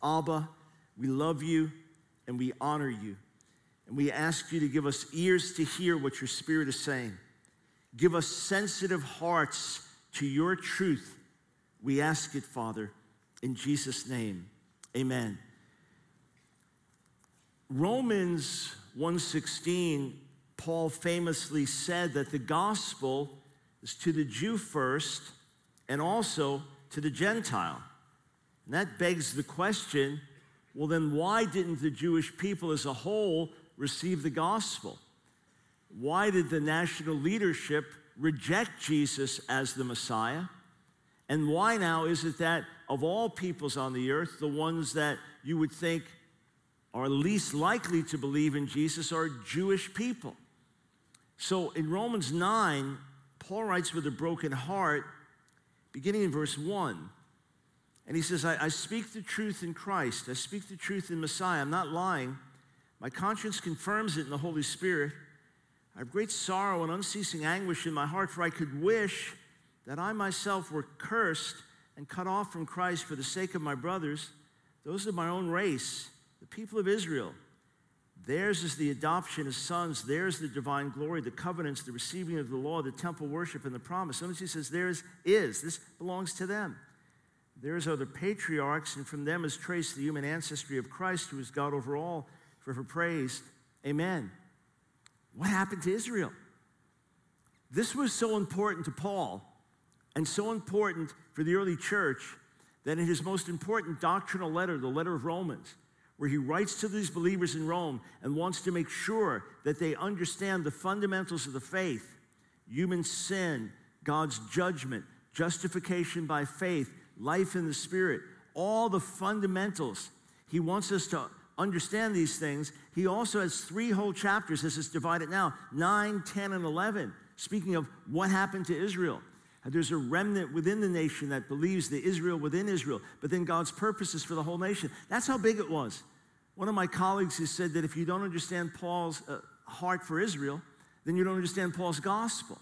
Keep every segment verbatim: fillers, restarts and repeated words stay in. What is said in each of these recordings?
Abba, we love you and we honor you. And we ask you to give us ears to hear what your Spirit is saying. Give us sensitive hearts to your truth. We ask it, Father, in Jesus' name. Amen. Romans one sixteen, Paul famously said that the gospel is to the Jew first and also to the Gentile. And that begs the question, well, then why didn't the Jewish people as a whole receive the gospel? Why did the national leadership reject Jesus as the Messiah? And why now is it that of all peoples on the earth, the ones that you would think are least likely to believe in Jesus are Jewish people? So in Romans nine, Paul writes with a broken heart, beginning in verse one. And he says, I, I speak the truth in Christ. I speak the truth in Messiah. I'm not lying. My conscience confirms it in the Holy Spirit. I have great sorrow and unceasing anguish in my heart, for I could wish that I myself were cursed and cut off from Christ for the sake of my brothers, those of my own race, the people of Israel. Theirs is the adoption as sons. Theirs the divine glory, the covenants, the receiving of the law, the temple worship, and the promise. Notice he says, theirs is. This belongs to them. Theirs are the patriarchs, and from them is traced the human ancestry of Christ, who is God over all, forever praised. Amen. What happened to Israel? This was so important to Paul and so important for the early church that in his most important doctrinal letter, the letter of Romans, where he writes to these believers in Rome and wants to make sure that they understand the fundamentals of the faith, human sin, God's judgment, justification by faith, life in the Spirit, all the fundamentals. He wants us to understand these things. He also has three whole chapters, as it's divided now, nine, ten, and eleven, speaking of what happened to Israel. There's a remnant within the nation that believes the Israel within Israel, but then God's purposes for the whole nation. That's how big it was. One of my colleagues has said that if you don't understand Paul's uh, heart for Israel, then you don't understand Paul's gospel.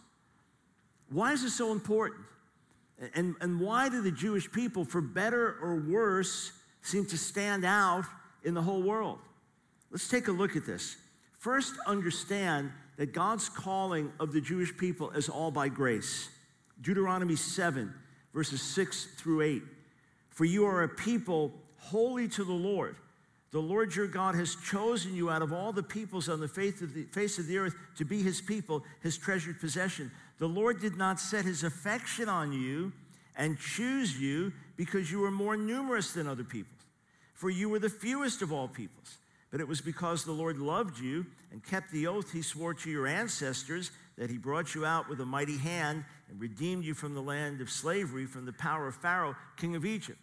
Why is it so important? And, and why do the Jewish people, for better or worse, seem to stand out in the whole world? Let's take a look at this. First, understand that God's calling of the Jewish people is all by grace. Deuteronomy seven, verses six through eight. For you are a people holy to the Lord. The Lord your God has chosen you out of all the peoples on the face of the, face of the earth to be his people, his treasured possession. The Lord did not set his affection on you and choose you because you were more numerous than other peoples. For you were the fewest of all peoples. But it was because the Lord loved you and kept the oath he swore to your ancestors that he brought you out with a mighty hand and redeemed you from the land of slavery, from the power of Pharaoh, king of Egypt.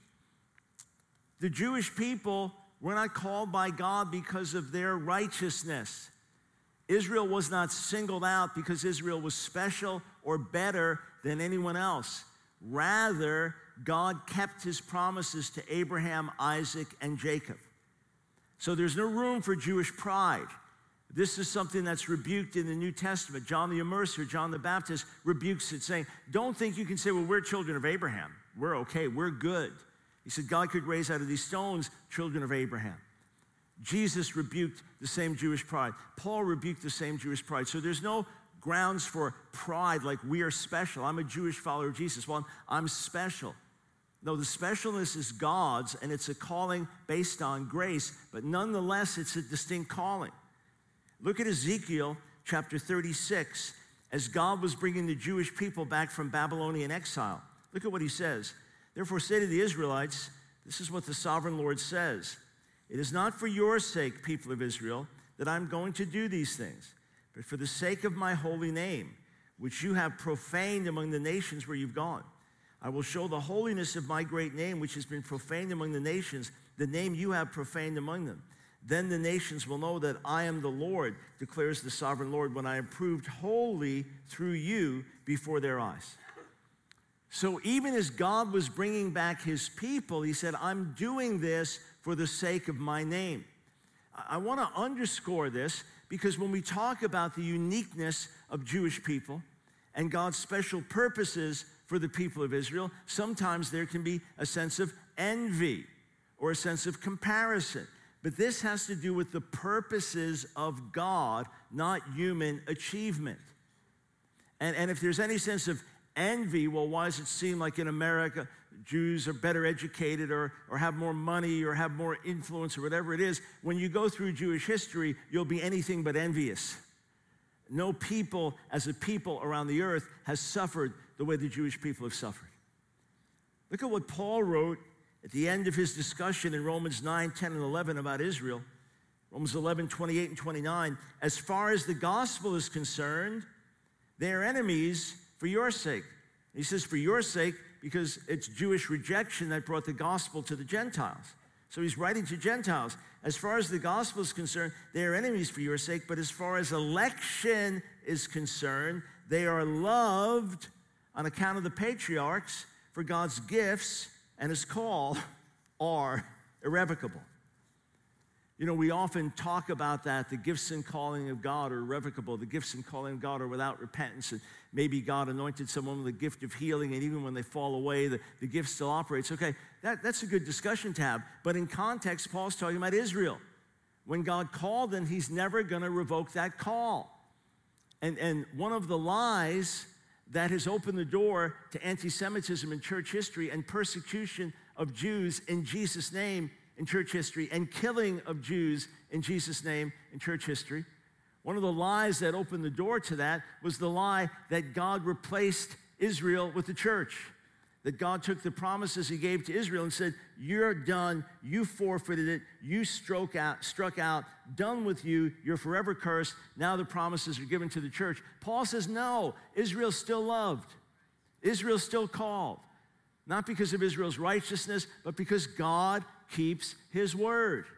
The Jewish people were not called by God because of their righteousness. Israel was not singled out because Israel was special or better than anyone else. Rather, God kept his promises to Abraham, Isaac, and Jacob. So there's no room for Jewish pride. This is something that's rebuked in the New Testament. John the Immerser, John the Baptist, rebukes it, saying, don't think you can say, well, we're children of Abraham. We're okay, we're good. He said God could raise out of these stones children of Abraham. Jesus rebuked the same Jewish pride. Paul rebuked the same Jewish pride. So there's no grounds for pride like we are special. I'm a Jewish follower of Jesus. Well, I'm, I'm special. No, the specialness is God's, and it's a calling based on grace, but nonetheless, it's a distinct calling. Look at Ezekiel chapter thirty-six, as God was bringing the Jewish people back from Babylonian exile. Look at what he says. Therefore say to the Israelites, this is what the sovereign Lord says. It is not for your sake, people of Israel, that I'm going to do these things, but for the sake of my holy name, which you have profaned among the nations where you've gone. I will show the holiness of my great name, which has been profaned among the nations, the name you have profaned among them. Then the nations will know that I am the Lord, declares the sovereign Lord, when I am proved holy through you before their eyes. So even as God was bringing back his people, he said, I'm doing this for the sake of my name. I want to underscore this because when we talk about the uniqueness of Jewish people and God's special purposes for the people of Israel, sometimes there can be a sense of envy. or a sense of comparison. But this has to do with the purposes of God, not human achievement. And, and if there's any sense of envy, well, why does it seem like in America Jews are better educated or, or have more money or have more influence or whatever it is? When you go through Jewish history, you'll be anything but envious. No people as a people around the earth has suffered the way the Jewish people have suffered. Look at what Paul wrote at the end of his discussion in Romans nine, ten, and eleven about Israel. Romans eleven, twenty-eight and twenty-nine. As far as the gospel is concerned, they are enemies for your sake. He says for your sake because it's Jewish rejection that brought the gospel to the Gentiles. So he's writing to Gentiles. As far as the gospel is concerned, they are enemies for your sake, but as far as election is concerned, they are loved on account of the patriarchs, for God's gifts and his call are irrevocable. You know, we often talk about that, the gifts and calling of God are irrevocable. The gifts and calling of God are without repentance. And maybe God anointed someone with a gift of healing, and even when they fall away, the, the gift still operates. Okay, that, that's a good discussion to have. But in context, Paul's talking about Israel. When God called them, he's never going to revoke that call. And, and one of the lies that has opened the door to anti-Semitism in church history and persecution of Jews in Jesus' name in church history and killing of Jews in Jesus' name in church history. One of the lies that opened the door to that was the lie that God replaced Israel with the church. That God took the promises he gave to Israel and said, you're done, you forfeited it, you struck out, struck out, done with you, you're forever cursed, now the promises are given to the church. Paul says, no, Israel's still loved. Israel's still called. Not because of Israel's righteousness, but because God keeps his word.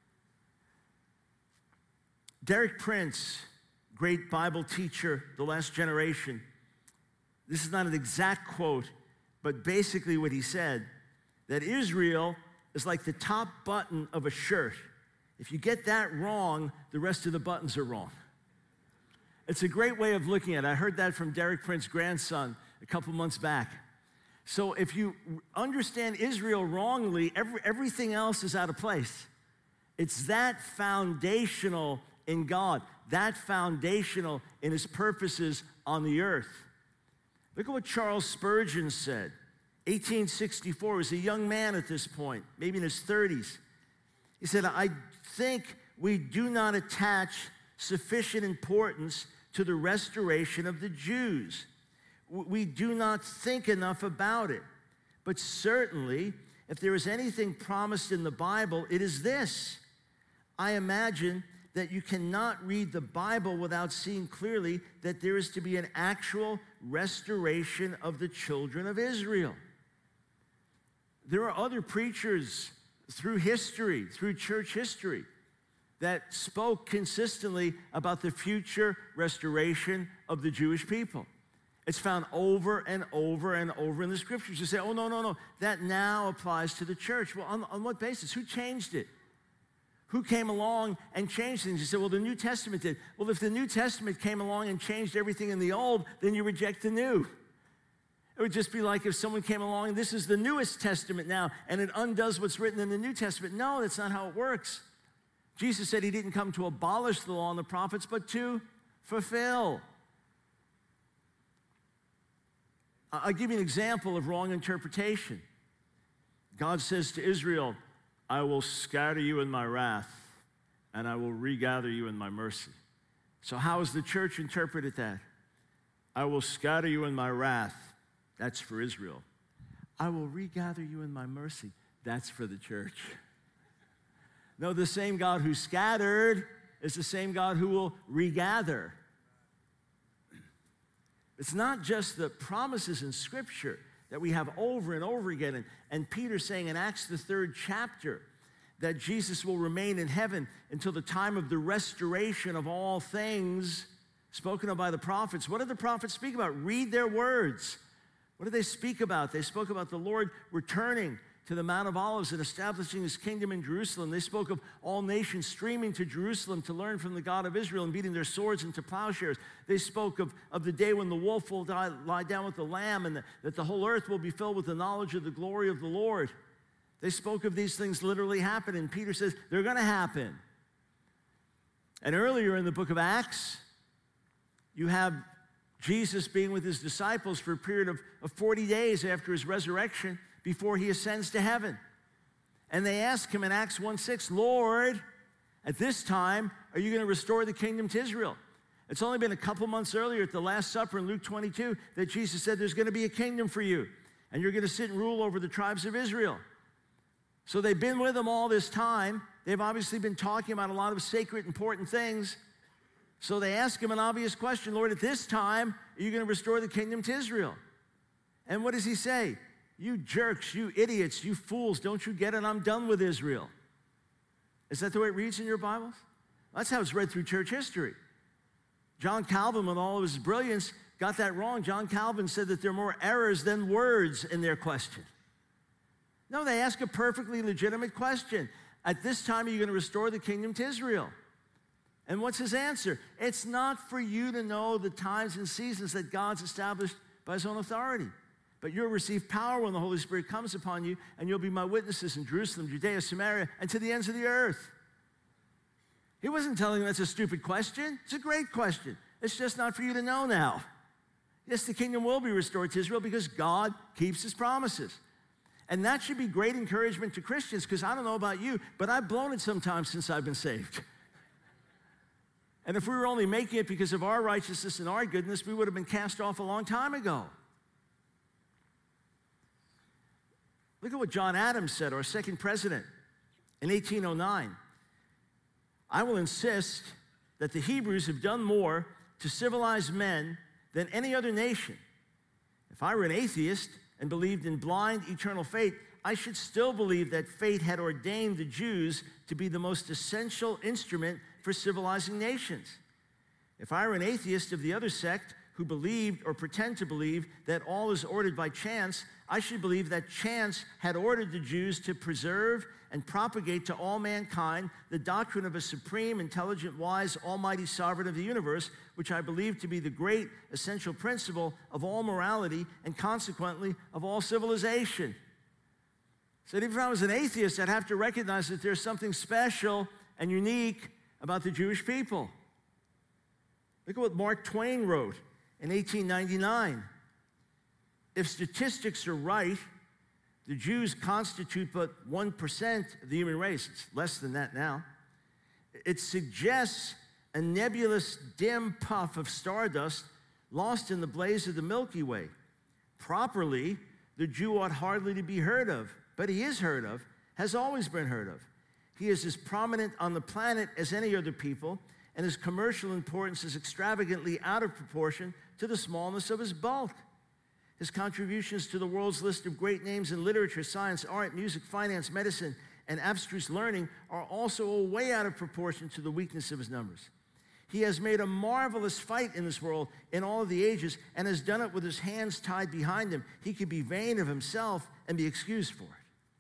Derek Prince, great Bible teacher, the last generation, this is not an exact quote, but basically what he said, that Israel is like the top button of a shirt. If you get that wrong, the rest of the buttons are wrong. It's a great way of looking at it. I heard that from Derek Prince's grandson a couple months back. So if you understand Israel wrongly, every, everything else is out of place. It's that foundational in God, that foundational in his purposes on the earth. Look at what Charles Spurgeon said. eighteen sixty-four, he was a young man at this point, maybe in his thirties. He said, I think we do not attach sufficient importance to the restoration of the Jews. We do not think enough about it. But certainly, if there is anything promised in the Bible, it is this. I imagine that you cannot read the Bible without seeing clearly that there is to be an actual restoration of the children of Israel. There are other preachers through history, through church history, that spoke consistently about the future restoration of the Jewish people. It's found over and over and over in the scriptures. You say, oh, no, no, no, that now applies to the church. Well, on, on what basis? Who changed it? Who came along and changed things? You say, well, the New Testament did. Well, if the New Testament came along and changed everything in the old, then you reject the new. It would just be like if someone came along, and this is the newest testament now, and it undoes what's written in the New Testament. No, that's not how it works. Jesus said he didn't come to abolish the law and the prophets, but to fulfill. I'll give you an example of wrong interpretation. God says to Israel, I will scatter you in my wrath, and I will regather you in my mercy. So how has the church interpreted that? I will scatter you in my wrath. That's for Israel. I will regather you in my mercy. That's for the church. No, the same God who scattered is the same God who will regather. It's not just the promises in Scripture that we have over and over again. And, and Peter saying in Acts, the third chapter, that Jesus will remain in heaven until the time of the restoration of all things spoken of by the prophets. What did the prophets speak about? Read their words. What did they speak about? They spoke about the Lord returning to the Mount of Olives and establishing his kingdom in Jerusalem. They spoke of all nations streaming to Jerusalem to learn from the God of Israel and beating their swords into plowshares. They spoke of, of the day when the wolf will die, lie down with the lamb and the, that the whole earth will be filled with the knowledge of the glory of the Lord. They spoke of these things literally happening. Peter says, they're going to happen. And earlier in the book of Acts, you have Jesus being with his disciples for a period of, of forty days after his resurrection before he ascends to heaven. And they ask him in Acts one six, Lord, at this time, are you going to restore the kingdom to Israel? It's only been a couple months earlier at the Last Supper in Luke twenty-two that Jesus said there's going to be a kingdom for you, and you're going to sit and rule over the tribes of Israel. So they've been with him all this time. They've obviously been talking about a lot of sacred, important things. So they ask him an obvious question, Lord, at this time, are you going to restore the kingdom to Israel? And what does he say? You jerks, you idiots, you fools, don't you get it? I'm done with Israel. Is that the way it reads in your Bibles? That's how it's read through church history. John Calvin, with all of his brilliance, got that wrong. John Calvin said that there are more errors than words in their question. No, they ask a perfectly legitimate question. At this time, are you going to restore the kingdom to Israel? And what's his answer? It's not for you to know the times and seasons that God's established by his own authority. But you'll receive power when the Holy Spirit comes upon you, and you'll be my witnesses in Jerusalem, Judea, Samaria, and to the ends of the earth. He wasn't telling them that's a stupid question. It's a great question. It's just not for you to know now. Yes, the kingdom will be restored to Israel because God keeps his promises. And that should be great encouragement to Christians, because I don't know about you, but I've blown it sometimes since I've been saved. And if we were only making it because of our righteousness and our goodness, we would have been cast off a long time ago. Look at what John Adams said, our second president, in eighteen oh nine. I will insist that the Hebrews have done more to civilize men than any other nation. If I were an atheist and believed in blind eternal fate, I should still believe that fate had ordained the Jews to be the most essential instrument for civilizing nations. If I were an atheist of the other sect who believed or pretend to believe that all is ordered by chance, I should believe that chance had ordered the Jews to preserve and propagate to all mankind the doctrine of a supreme, intelligent, wise, almighty sovereign of the universe, which I believe to be the great essential principle of all morality and consequently of all civilization. So even if I was an atheist, I'd have to recognize that there's something special and unique about the Jewish people. Look at what Mark Twain wrote in eighteen ninety-nine. If statistics are right, the Jews constitute but one percent of the human race. It's less than that now. It suggests a nebulous, dim puff of stardust lost in the blaze of the Milky Way. Properly, the Jew ought hardly to be heard of, but he is heard of, has always been heard of. He is as prominent on the planet as any other people, and his commercial importance is extravagantly out of proportion to the smallness of his bulk. His contributions to the world's list of great names in literature, science, art, music, finance, medicine, and abstruse learning are also way out of proportion to the weakness of his numbers. He has made a marvelous fight in this world in all of the ages and has done it with his hands tied behind him. He could be vain of himself and be excused for it.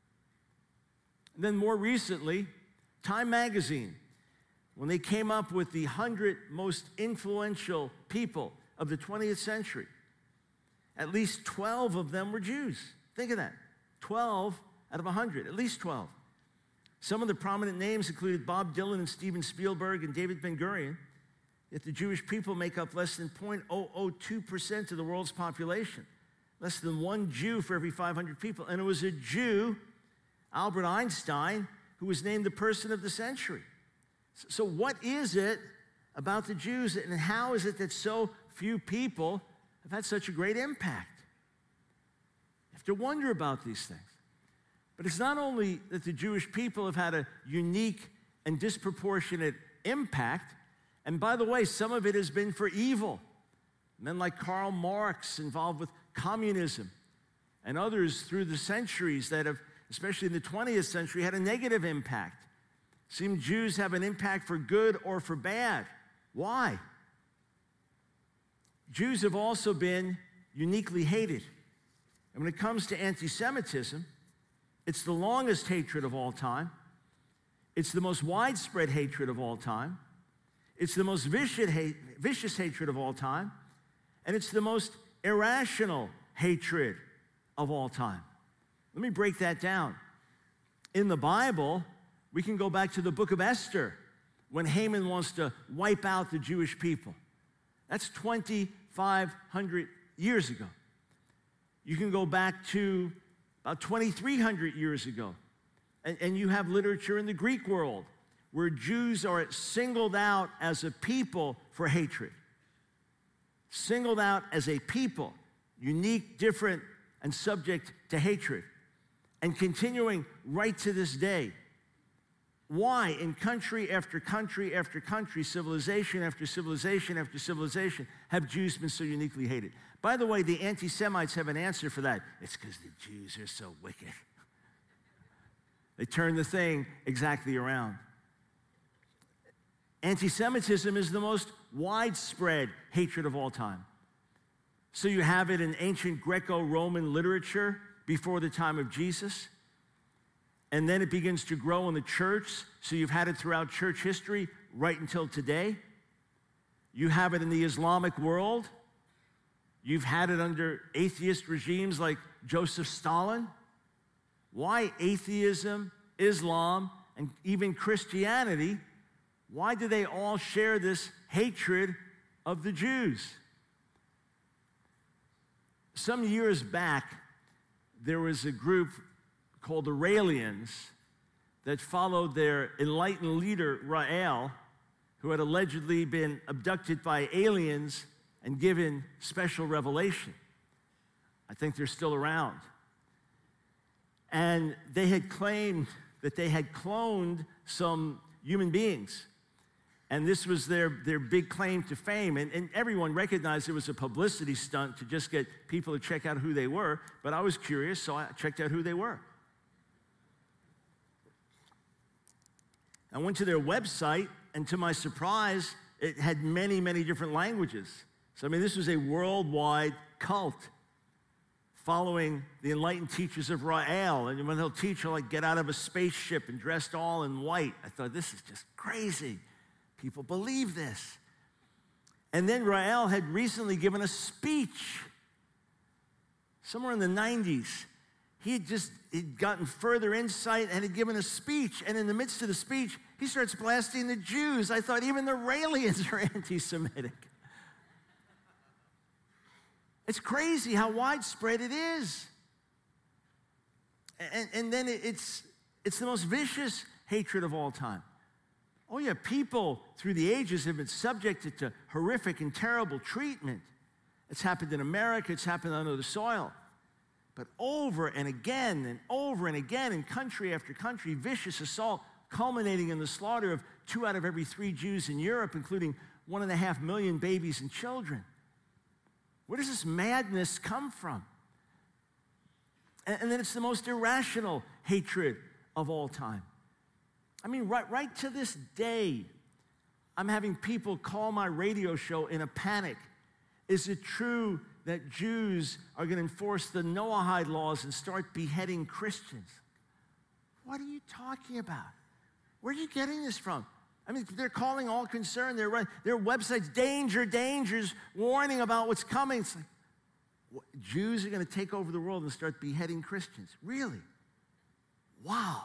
And then more recently, Time magazine, when they came up with the one hundred most influential people of the twentieth century, at least twelve of them were Jews. Think of that. twelve out of one hundred, at least twelve. Some of the prominent names included Bob Dylan and Steven Spielberg and David Ben-Gurion. Yet the Jewish people make up less than zero point zero zero two percent of the world's population. Less than one Jew for every five hundred people. And it was a Jew, Albert Einstein, who was named the person of the century. So what is it about the Jews, and how is it that so few people have had such a great impact? You have to wonder about these things. But it's not only that the Jewish people have had a unique and disproportionate impact, and by the way, some of it has been for evil. Men like Karl Marx involved with communism, and others through the centuries that have, especially in the twentieth century, had a negative impact. Seem Jews have an impact for good or for bad. Why? Jews have also been uniquely hated. And when it comes to anti-Semitism, it's the longest hatred of all time. It's the most widespread hatred of all time. It's the most vicious, hate, vicious hatred of all time. And it's the most irrational hatred of all time. Let me break that down. In the Bible, we can go back to the book of Esther when Haman wants to wipe out the Jewish people. That's twenty-five hundred years ago. You can go back to about twenty-three hundred years ago. And, and you have literature in the Greek world where Jews are singled out as a people for hatred. Singled out as a people, unique, different, and subject to hatred. And continuing right to this day. Why, in country after country after country, civilization after civilization after civilization, have Jews been so uniquely hated? By the way, the anti-Semites have an answer for that. It's because the Jews are so wicked. They turn the thing exactly around. Anti-Semitism is the most widespread hatred of all time. So you have it in ancient Greco-Roman literature before the time of Jesus. And then it begins to grow in the church. So you've had it throughout church history right until today. You have it in the Islamic world. You've had it under atheist regimes like Joseph Stalin. Why atheism, Islam, and even Christianity, why do they all share this hatred of the Jews? Some years back, there was a group called the Raelians that followed their enlightened leader, Rael, who had allegedly been abducted by aliens and given special revelation. I think they're still around. And they had claimed that they had cloned some human beings. And this was their, their big claim to fame. And, and everyone recognized it was a publicity stunt to just get people to check out who they were. But I was curious, so I checked out who they were. I went to their website, and to my surprise, it had many, many different languages. So, I mean, this was a worldwide cult following the enlightened teachers of Rael. And when he'll teach, he'll like get out of a spaceship and dressed all in white. I thought, this is just crazy. People believe this. And then Rael had recently given a speech somewhere in the nineties. He had just he'd gotten further insight and had given a speech. And in the midst of the speech, he starts blasting the Jews. I thought even the Raelians are anti-Semitic. It's crazy how widespread it is. And, and then it's, it's the most vicious hatred of all time. Oh yeah, people through the ages have been subjected to horrific and terrible treatment. It's happened in America, it's happened under the soil. But over and again and over and again in country after country, vicious assault culminating in the slaughter of two out of every three Jews in Europe, including one and a half million babies and children. Where does this madness come from? And, and then it's the most irrational hatred of all time. I mean, right, right to this day, I'm having people call my radio show in a panic. Is it true that Jews are going to enforce the Noahide laws and start beheading Christians? What are you talking about? Where are you getting this from? I mean, they're calling all concerned. They're running, their websites, danger, dangers, warning about what's coming. It's like, what, Jews are going to take over the world and start beheading Christians. Really? Wow.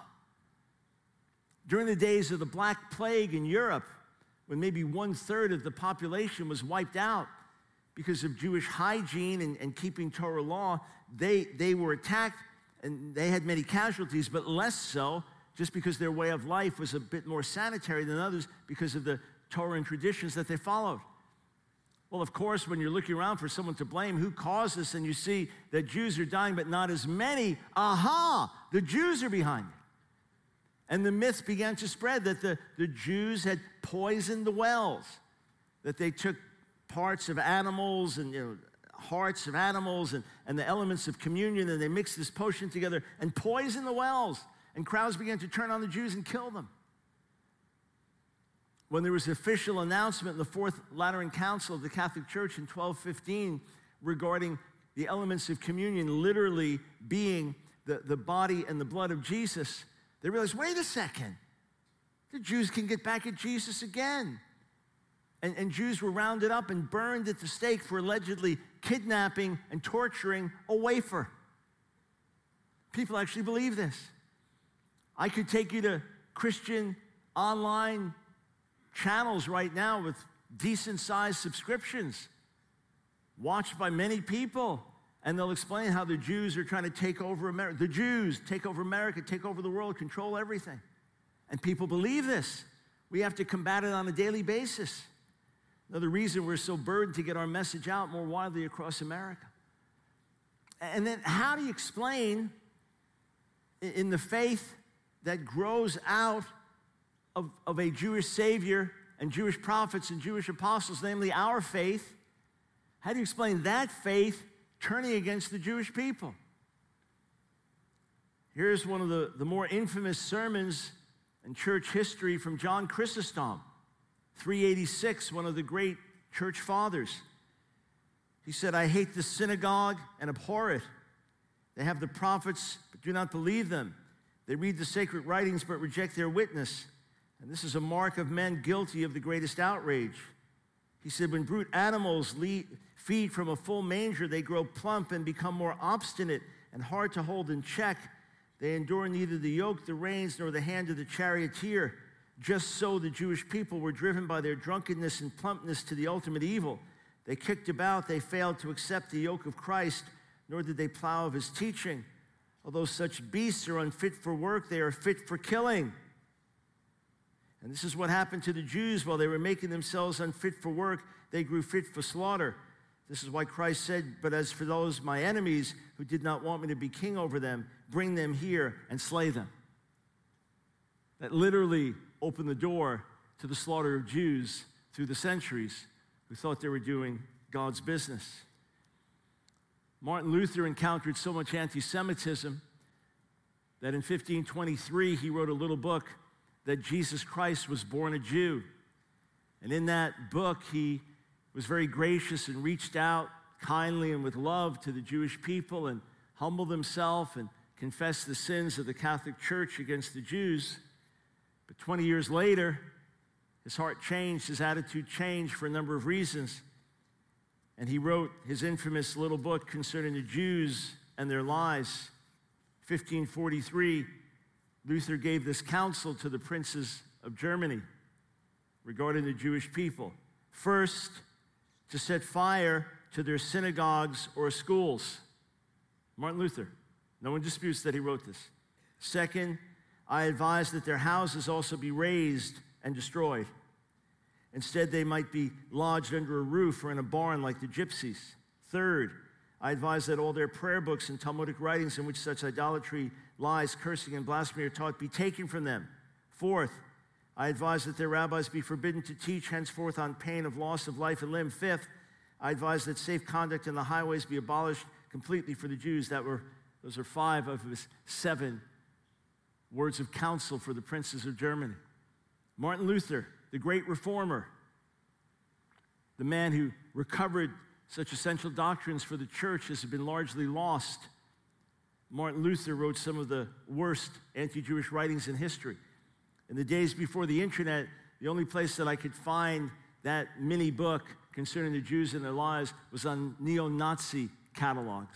During the days of the Black Plague in Europe, when maybe one-third of the population was wiped out because of Jewish hygiene and, and keeping Torah law, they, they were attacked and they had many casualties, but less so just because their way of life was a bit more sanitary than others because of the Torah and traditions that they followed. Well, of course, when you're looking around for someone to blame, who caused this, and you see that Jews are dying, but not as many, aha, the Jews are behind it. And the myth began to spread that the, the Jews had poisoned the wells, that they took parts of animals and, you know, hearts of animals and, and the elements of communion, and they mixed this potion together and poisoned the wells. And crowds began to turn on the Jews and kill them. When there was an official announcement in the Fourth Lateran Council of the Catholic Church in twelve fifteen regarding the elements of communion literally being the, the body and the blood of Jesus, they realized, wait a second, the Jews can get back at Jesus again. And, and Jews were rounded up and burned at the stake for allegedly kidnapping and torturing a wafer. People actually believe this. I could take you to Christian online channels right now with decent-sized subscriptions, watched by many people, and they'll explain how the Jews are trying to take over America. The Jews take over America, take over the world, control everything. And people believe this. We have to combat it on a daily basis. Another reason we're so burdened to get our message out more widely across America. And then how do you explain in the faith that grows out of, of a Jewish Savior and Jewish prophets and Jewish apostles, namely our faith, how do you explain that faith turning against the Jewish people? Here's one of the, the more infamous sermons in church history from John Chrysostom, three eighty-six, one of the great church fathers. He said, I hate the synagogue and abhor it. They have the prophets, but do not believe them. They read the sacred writings, but reject their witness. And this is a mark of men guilty of the greatest outrage. He said, when brute animals lead, feed from a full manger, they grow plump and become more obstinate and hard to hold in check. They endure neither the yoke, the reins, nor the hand of the charioteer. Just so the Jewish people were driven by their drunkenness and plumpness to the ultimate evil. They kicked about, they failed to accept the yoke of Christ, nor did they plow of his teaching. Although such beasts are unfit for work, they are fit for killing. And this is what happened to the Jews. While they were making themselves unfit for work, they grew fit for slaughter. This is why Christ said, but as for those my enemies who did not want me to be king over them, bring them here and slay them. That literally opened the door to the slaughter of Jews through the centuries who thought they were doing God's business. Martin Luther encountered so much anti-Semitism that in fifteen twenty-three he wrote a little book that Jesus Christ was born a Jew. And in that book he was very gracious and reached out kindly and with love to the Jewish people and humbled himself and confessed the sins of the Catholic Church against the Jews. But twenty years later, his heart changed, his attitude changed for a number of reasons. And he wrote his infamous little book concerning the Jews and their lies. fifteen forty-three, Luther gave this counsel to the princes of Germany regarding the Jewish people. First, to set fire to their synagogues or schools. Martin Luther. No one disputes that he wrote this. Second, I advise that their houses also be razed and destroyed. Instead, they might be lodged under a roof or in a barn like the gypsies. Third, I advise that all their prayer books and Talmudic writings in which such idolatry, lies, cursing, and blasphemy are taught be taken from them. Fourth, I advise that their rabbis be forbidden to teach henceforth on pain of loss of life and limb. Fifth, I advise that safe conduct in the highways be abolished completely for the Jews. That were, those are five of his seven words of counsel for the princes of Germany. Martin Luther, the great reformer, the man who recovered such essential doctrines for the church as have been largely lost. Martin Luther wrote some of the worst anti-Jewish writings in history. In the days before the internet, the only place that I could find that mini book concerning the Jews and their lives was on neo-Nazi catalogs.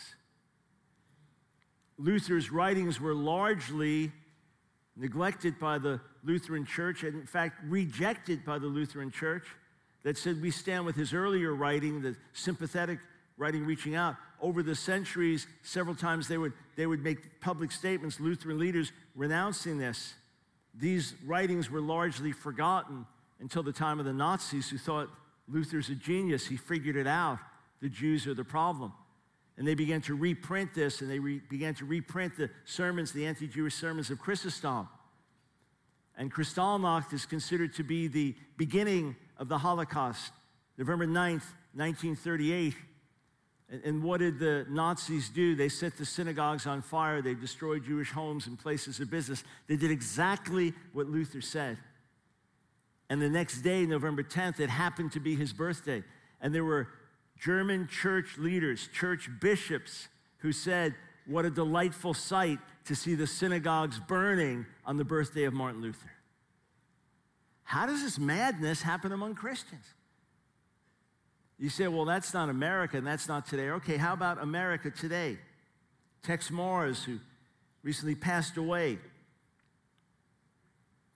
Luther's writings were largely neglected by the Lutheran Church, and in fact rejected by the Lutheran Church, that said we stand with his earlier writing, the sympathetic writing reaching out. Over the centuries, several times they would, they would make public statements, Lutheran leaders renouncing this. These writings were largely forgotten until the time of the Nazis, who thought Luther's a genius. He figured it out. The Jews are the problem. And they began to reprint this, and they re began to reprint the sermons, the anti-Jewish sermons of Chrysostom. And Kristallnacht is considered to be the beginning of the Holocaust, November ninth, nineteen thirty-eight. And, and what did the Nazis do? They set the synagogues on fire. They destroyed Jewish homes and places of business. They did exactly what Luther said. And the next day, November tenth, it happened to be his birthday. And there were German church leaders, church bishops, who said, what a delightful sight to see the synagogues burning on the birthday of Martin Luther. How does this madness happen among Christians? You say, well, that's not America, and that's not today. Okay, how about America today? Tex Mars, who recently passed away,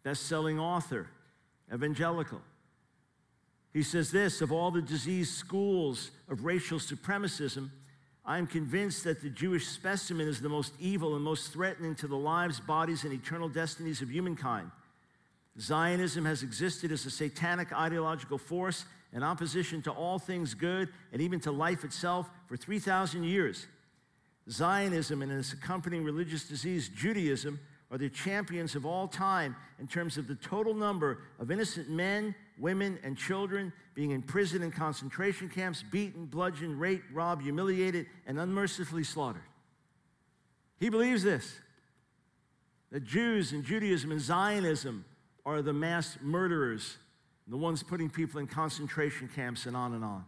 best-selling author, evangelical. He says this, of all the diseased schools of racial supremacism, I am convinced that the Jewish specimen is the most evil and most threatening to the lives, bodies, and eternal destinies of humankind. Zionism has existed as a satanic ideological force in opposition to all things good and even to life itself for three thousand years. Zionism and its accompanying religious disease, Judaism, are the champions of all time in terms of the total number of innocent men, women, and children being imprisoned in concentration camps, beaten, bludgeoned, raped, robbed, humiliated, and unmercifully slaughtered. He believes this, that Jews and Judaism and Zionism are the mass murderers, the ones putting people in concentration camps and on and on.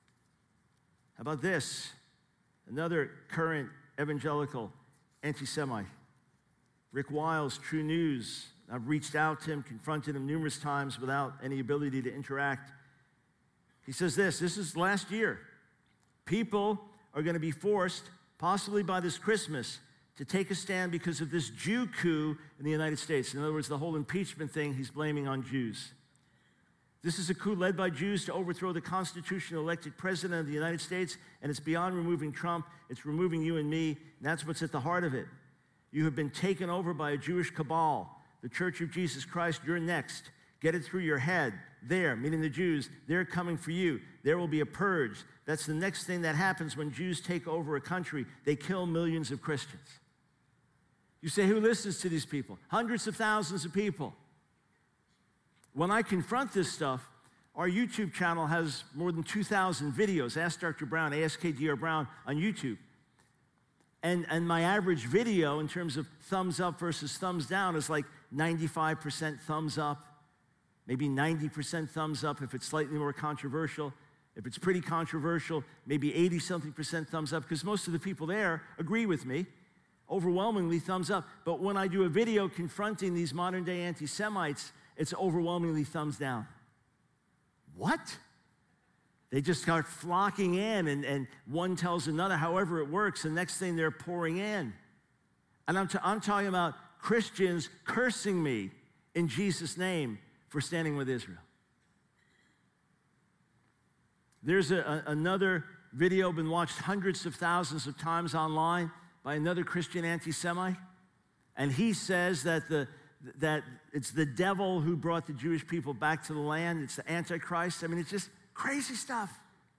How about this? Another current evangelical anti-Semite, Rick Wiles, True News. I've reached out to him, confronted him numerous times without any ability to interact. He says this, this is last year. People are going to be forced, possibly by this Christmas, to take a stand because of this Jew coup in the United States. In other words, the whole impeachment thing he's blaming on Jews. This is a coup led by Jews to overthrow the constitutional elected president of the United States, and it's beyond removing Trump. It's removing you and me, and that's what's at the heart of it. You have been taken over by a Jewish cabal, the Church of Jesus Christ. You're next. Get it through your head. There, meaning the Jews, they're coming for you. There will be a purge. That's the next thing that happens when Jews take over a country. They kill millions of Christians. You say, who listens to these people? Hundreds of thousands of people. When I confront this stuff, our YouTube channel has more than two thousand videos. Ask Doctor Brown, A S K D R Brown on YouTube. And, and my average video in terms of thumbs up versus thumbs down is like ninety-five percent thumbs up, maybe ninety percent thumbs up if it's slightly more controversial. If it's pretty controversial, maybe eighty something percent thumbs up, because most of the people there agree with me. Overwhelmingly thumbs up. But when I do a video confronting these modern day anti-Semites, it's overwhelmingly thumbs down. What? They just start flocking in, and, and one tells another, however it works, the next thing they're pouring in. And I'm, t I'm talking about Christians cursing me in Jesus' name for standing with Israel. There's a, a, another video been watched hundreds of thousands of times online by another Christian anti-Semite, and he says that, the, that it's the devil who brought the Jewish people back to the land. It's the Antichrist. I mean, it's just crazy stuff.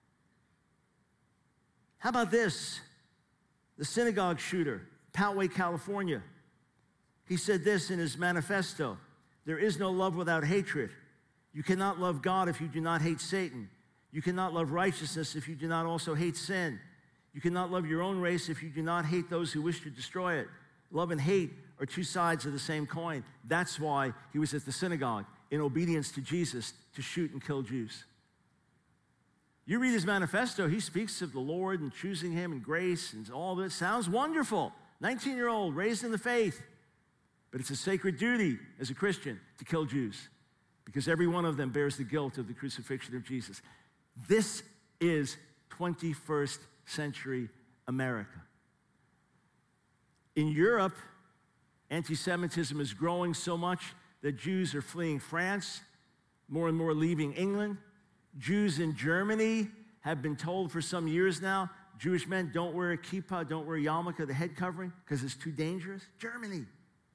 How about this? The synagogue shooter, Poway, California. He said this in his manifesto: there is no love without hatred. You cannot love God if you do not hate Satan. You cannot love righteousness if you do not also hate sin. You cannot love your own race if you do not hate those who wish to destroy it. Love and hate are two sides of the same coin. That's why he was at the synagogue, in obedience to Jesus, to shoot and kill Jews. You read his manifesto, he speaks of the Lord and choosing him and grace and all this. Sounds wonderful. nineteen-year-old, raised in the faith. But it's a sacred duty as a Christian to kill Jews, because every one of them bears the guilt of the crucifixion of Jesus. This is twenty-first century America. In Europe, anti-Semitism is growing so much that Jews are fleeing France, more and more leaving England. Jews in Germany have been told for some years now, Jewish men don't wear a kippah, don't wear yarmulke, the head covering, because it's too dangerous. Germany.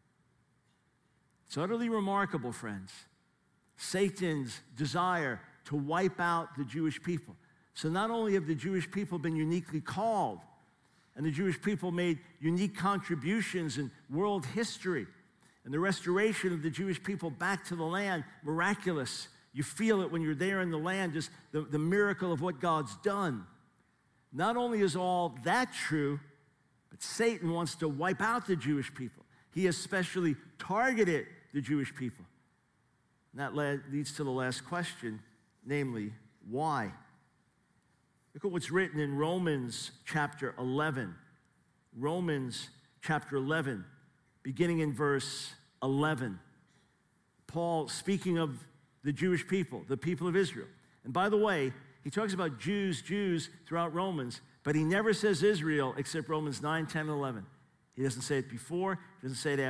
It's utterly remarkable, friends. Satan's desire to wipe out the Jewish people. So not only have the Jewish people been uniquely called, and the Jewish people made unique contributions in world history, and the restoration of the Jewish people back to the land, miraculous. You feel it when you're there in the land, just the, the miracle of what God's done. Not only is all that true, but Satan wants to wipe out the Jewish people. He especially targeted the Jewish people. And that led, leads to the last question, namely, why? Look at what's written in Romans chapter eleven. Romans chapter eleven, beginning in verse eleven. Paul, speaking of the Jewish people, the people of Israel. And by the way, he talks about Jews, Jews throughout Romans, but he never says Israel except Romans nine, ten, and eleven. He doesn't say it before, he doesn't say it after.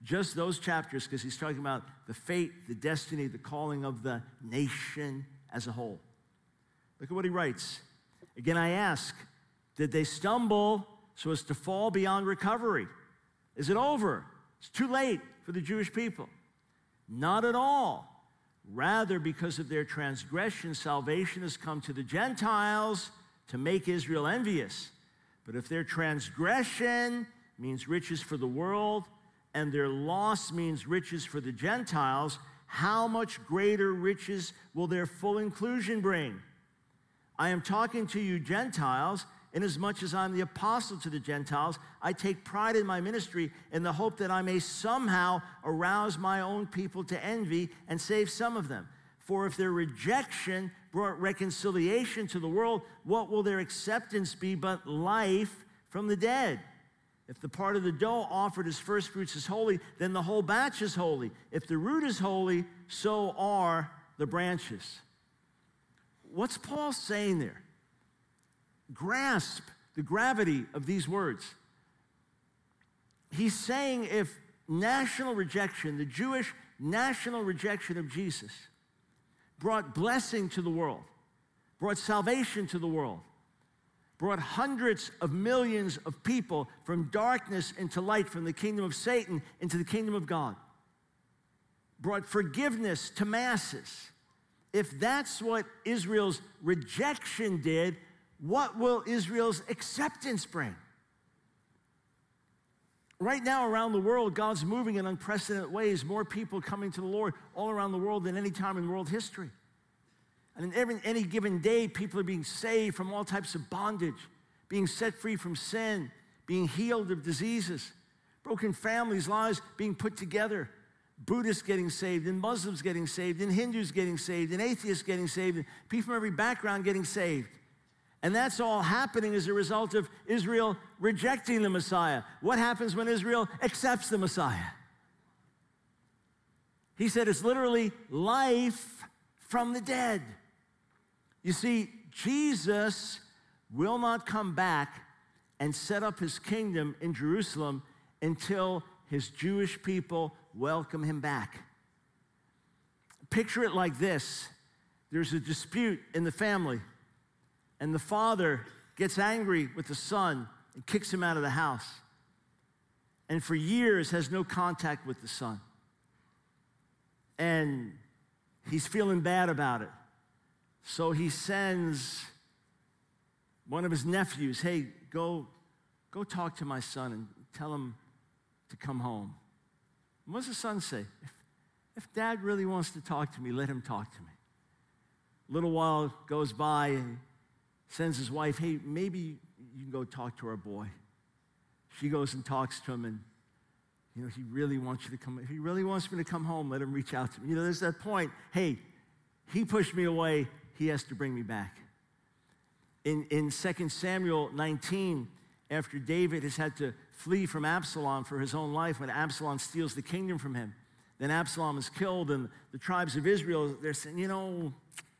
just those chapters, because he's talking about the fate, the destiny, the calling of the nation as a whole. Look at what he writes. Again, I ask, did they stumble so as to fall beyond recovery? Is it over? It's too late for the Jewish people. Not at all. Rather, because of their transgression, salvation has come to the Gentiles to make Israel envious. But if their transgression means riches for the world, and their loss means riches for the Gentiles, how much greater riches will their full inclusion bring? I am talking to you Gentiles, inasmuch as I'm the apostle to the Gentiles. I take pride in my ministry in the hope that I may somehow arouse my own people to envy and save some of them. For if their rejection brought reconciliation to the world, what will their acceptance be but life from the dead? If the part of the dough offered as first fruits is holy, then the whole batch is holy. If the root is holy, so are the branches. What's Paul saying there? Grasp the gravity of these words. He's saying if national rejection, the Jewish national rejection of Jesus, brought blessing to the world, brought salvation to the world, brought hundreds of millions of people from darkness into light, from the kingdom of Satan into the kingdom of God, brought forgiveness to masses. If that's what Israel's rejection did, what will Israel's acceptance bring? Right now around the world, God's moving in unprecedented ways. More people coming to the Lord all around the world than any time in world history. And in every, any given day, people are being saved from all types of bondage, being set free from sin, being healed of diseases, broken families, lives being put together, Buddhists getting saved, and Muslims getting saved, and Hindus getting saved, and atheists getting saved, and people from every background getting saved. And that's all happening as a result of Israel rejecting the Messiah. What happens when Israel accepts the Messiah? He said it's literally life from the dead. You see, Jesus will not come back and set up his kingdom in Jerusalem until his Jewish people welcome him back. Picture it like this. There's a dispute in the family, and the father gets angry with the son and kicks him out of the house, and for years has no contact with the son. And he's feeling bad about it. So he sends one of his nephews, hey, go, go talk to my son and tell him to come home. And what does the son say? If, if dad really wants to talk to me, let him talk to me. A little while goes by, and he sends his wife, hey, maybe you can go talk to our boy. She goes and talks to him, and you know, he really wants you to come. If he really wants me to come home, let him reach out to me. You know, there's that point, hey, he pushed me away, he has to bring me back. In, in Second Samuel nineteen, after David has had to flee from Absalom for his own life, when Absalom steals the kingdom from him, then Absalom is killed, and the tribes of Israel, they're saying, you know,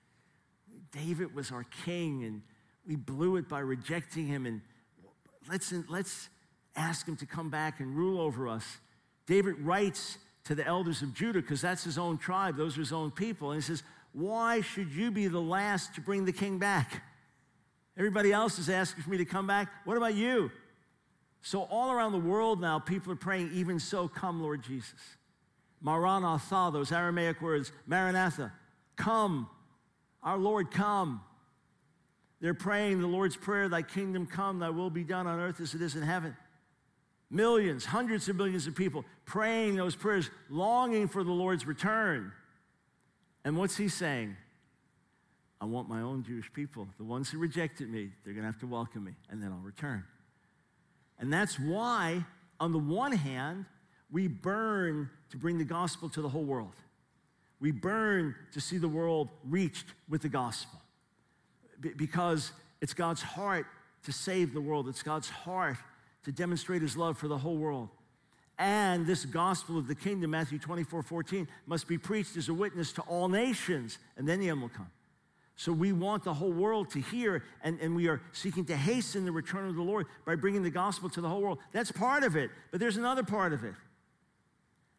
David was our king, and we blew it by rejecting him, and let's, let's ask him to come back and rule over us. David writes to the elders of Judah, because that's his own tribe, those are his own people, and he says, why should you be the last to bring the king back? Everybody else is asking for me to come back. What about you? So all around the world now, people are praying, even so, come, Lord Jesus. Maranatha, those Aramaic words, Maranatha, come, our Lord, come. They're praying the Lord's Prayer, thy kingdom come, thy will be done on earth as it is in heaven. Millions, hundreds of millions of people praying those prayers, longing for the Lord's return. And what's he saying? I want my own Jewish people, the ones who rejected me, they're going to have to welcome me, and then I'll return. And that's why, on the one hand, we burn to bring the gospel to the whole world. We burn to see the world reached with the gospel. B- because it's God's heart to save the world. It's God's heart to demonstrate his love for the whole world. And this gospel of the kingdom, Matthew twenty-four fourteen, must be preached as a witness to all nations, and then the end will come. So we want the whole world to hear, and, and we are seeking to hasten the return of the Lord by bringing the gospel to the whole world. That's part of it, but there's another part of it.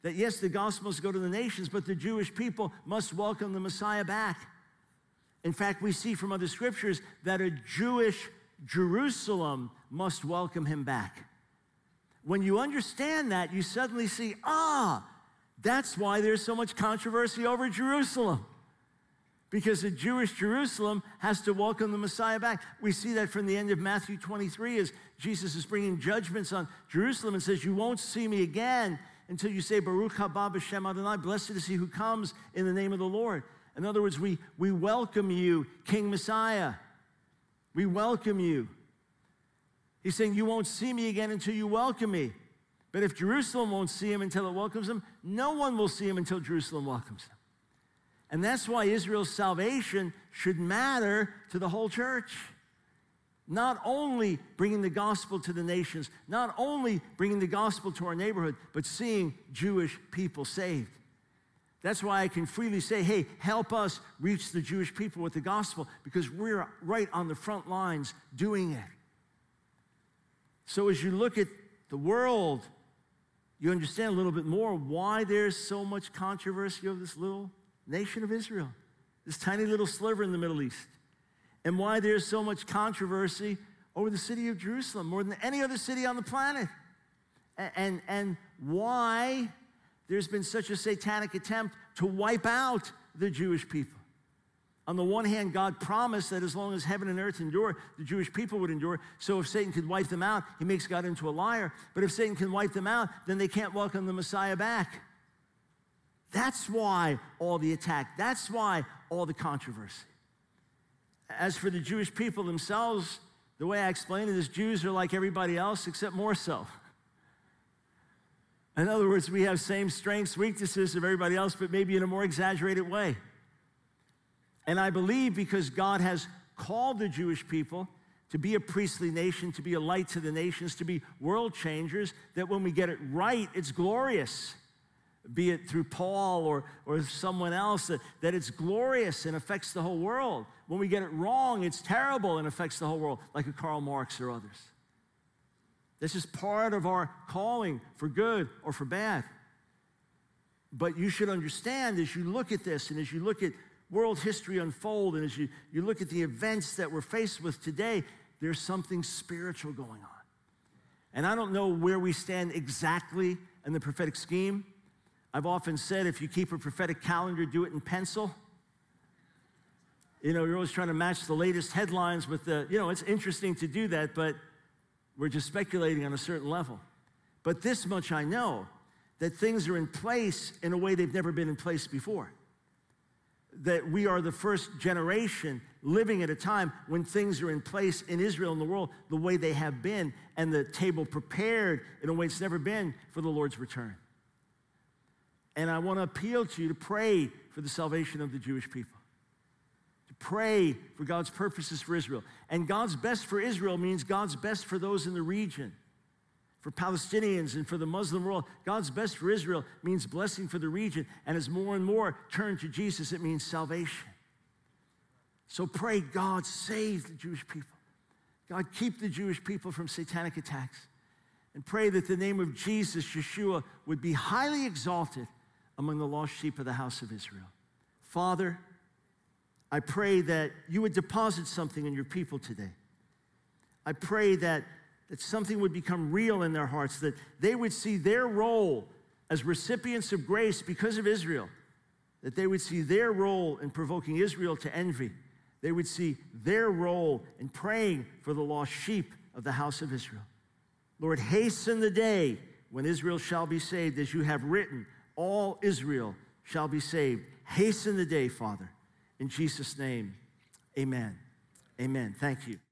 that yes, the gospel must go to the nations, but the Jewish people must welcome the Messiah back. In fact, we see from other scriptures that a Jewish Jerusalem must welcome him back. When you understand that, you suddenly see, ah, that's why there's so much controversy over Jerusalem. Because the Jewish Jerusalem has to welcome the Messiah back. We see that from the end of Matthew twenty-three as Jesus is bringing judgments on Jerusalem and says, you won't see me again until you say, Baruch haba b'shem Adonai, blessed is he who comes in the name of the Lord. In other words, we, we welcome you, King Messiah. We welcome you. He's saying, you won't see me again until you welcome me. But if Jerusalem won't see him until it welcomes him, no one will see him until Jerusalem welcomes him. And that's why Israel's salvation should matter to the whole church. Not only bringing the gospel to the nations, not only bringing the gospel to our neighborhood, but seeing Jewish people saved. That's why I can freely say, hey, help us reach the Jewish people with the gospel, because we're right on the front lines doing it. So as you look at the world, you understand a little bit more why there's so much controversy over this little nation of Israel, this tiny little sliver in the Middle East, and why there's so much controversy over the city of Jerusalem, more than any other city on the planet, and, and, and why there's been such a satanic attempt to wipe out the Jewish people. On the one hand, God promised that as long as heaven and earth endure, the Jewish people would endure. So if Satan could wipe them out, he makes God into a liar. But if Satan can wipe them out, then they can't welcome the Messiah back. That's why all the attack. That's why all the controversy. As for the Jewish people themselves, the way I explain it is Jews are like everybody else, except more so. In other words, we have same strengths, weaknesses of everybody else, but maybe in a more exaggerated way. And I believe because God has called the Jewish people to be a priestly nation, to be a light to the nations, to be world changers, that when we get it right, it's glorious. Be it through Paul or, or someone else, that, that it's glorious and affects the whole world. When we get it wrong, it's terrible and affects the whole world, like a Karl Marx or others. This is part of our calling for good or for bad. But you should understand as you look at this and as you look at world history unfold and as you, you look at the events that we're faced with today, there's something spiritual going on. And I don't know where we stand exactly in the prophetic scheme. I've often said if you keep a prophetic calendar, do it in pencil. You know, you're always trying to match the latest headlines with the, you know, it's interesting to do that, but we're just speculating on a certain level. But this much I know, that things are in place in a way they've never been in place before. That we are the first generation living at a time when things are in place in Israel and the world the way they have been, and the table prepared in a way it's never been for the Lord's return. And I want to appeal to you to pray for the salvation of the Jewish people. To pray for God's purposes for Israel. And God's best for Israel means God's best for those in the region. For Palestinians and for the Muslim world, God's best for Israel means blessing for the region. And as more and more turn to Jesus, it means salvation. So pray, God, save the Jewish people. God, keep the Jewish people from satanic attacks. And pray that the name of Jesus, Yeshua, would be highly exalted among the lost sheep of the house of Israel. Father, I pray that you would deposit something in your people today. I pray that, that something would become real in their hearts, that they would see their role as recipients of grace because of Israel, that they would see their role in provoking Israel to envy. They would see their role in praying for the lost sheep of the house of Israel. Lord, hasten the day when Israel shall be saved, as you have written, all Israel shall be saved. Hasten the day, Father. In Jesus' name, amen. Amen. Thank you.